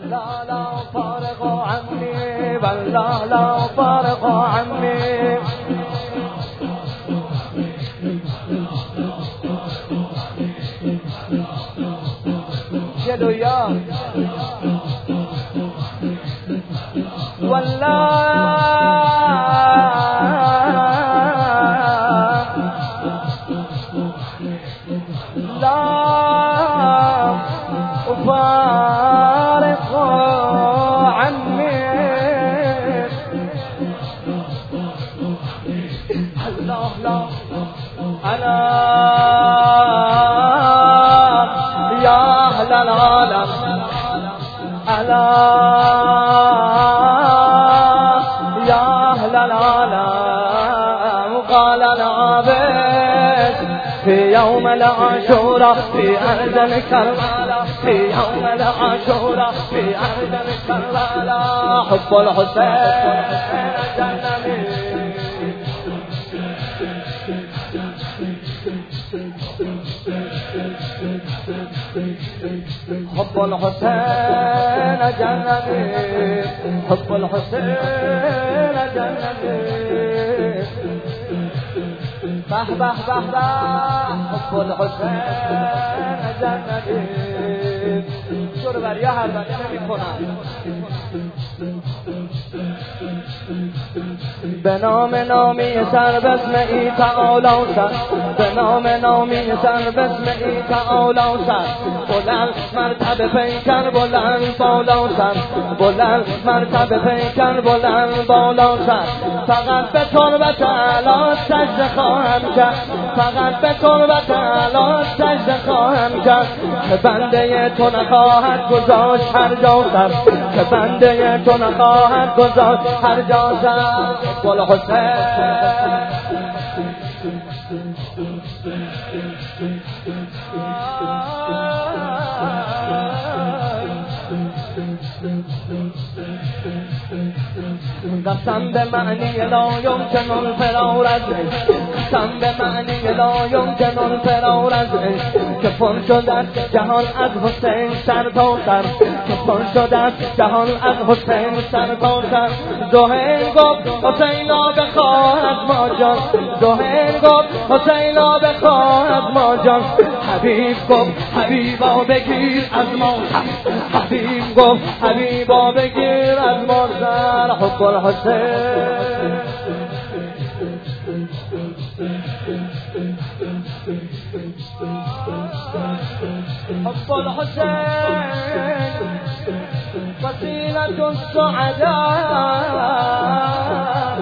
لا لا فارق عني والله لا فارق عني يدو يا والله فارق عني الله لا أنا يا أهل العالم ألا يا أهل العالم قال العابد في يوم العاشوراء في أرض الكربلاء في يوم العاشوراء في أرض الكربلاء حب الحسين جنبي حب الحسين جنبي حب الحسين جنبي به به به به حب الحسین جنبی شروع بر یا هر بنده نمی کنم به نام نامی سر بسم ای تعالی سر به نام نامی سر بسم ای تعالی سر بلند مرتبه پیکر بلند بالا سر بلند مرتبه پیکر بلند بالا سر فقط به تربت اعلی سجده خواهم کرد فقط به تربت اعلی سجده خواهم کرد که بنده تو نخواهد گذاشت هر جا سر که بنده تو نخواهد گذاشت هر جا سر گل حسین قسم به معنی لا یمکن الفرار از عشق قسم به معنی لا یمکن الفرار از عشق که پر شد از جهان از حسین سر تا سر که پر شد از جهان از حسین سر تا سر زهیر گفت حسینا بخواه از ما جان زهیر گفت حسینا بخواه از ما جان حبیب گفت حبیبا بگیر از ما حبیب گفت حبیبا بگیر از ما سر حب الحسین حب الحسين وسيلة السعداء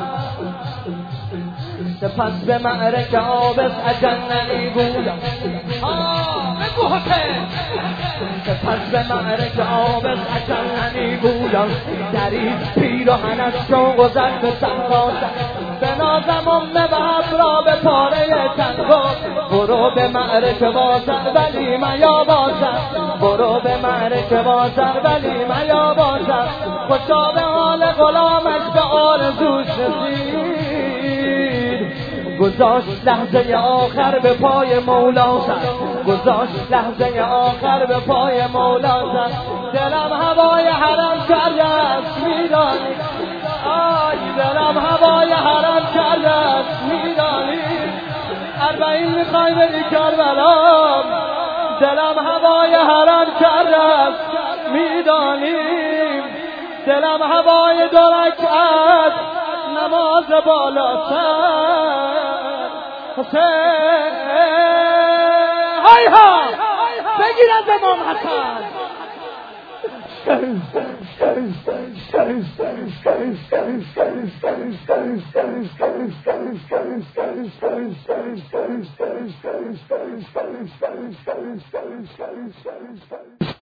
سپس به معرکه آبس اجننی گویم بگو حسین سپس به معرکه آبس اجننی گویم درید پیراهن از شوق و زد به سنگاسم به نازم امه و را به پاره تنگا برو به معرکه بازر ولی میا بازر برو به معرکه بازر ولی میا بازر خوشا به حال غلامش به آرزوش رسید گذاشت لحظه آخر به پای مولا سر گذاشت لحظه آخر به پای مولا سر دلم هوای حرم کرده است میدانی آی دلم هوای حرم کرده است میدانی اربعین میخوای بری کربلا دلم هوای حرم کرده است میدانی دلم هوای دو رکعت نماز بالا سر حسین های ها بگیر از امام حسن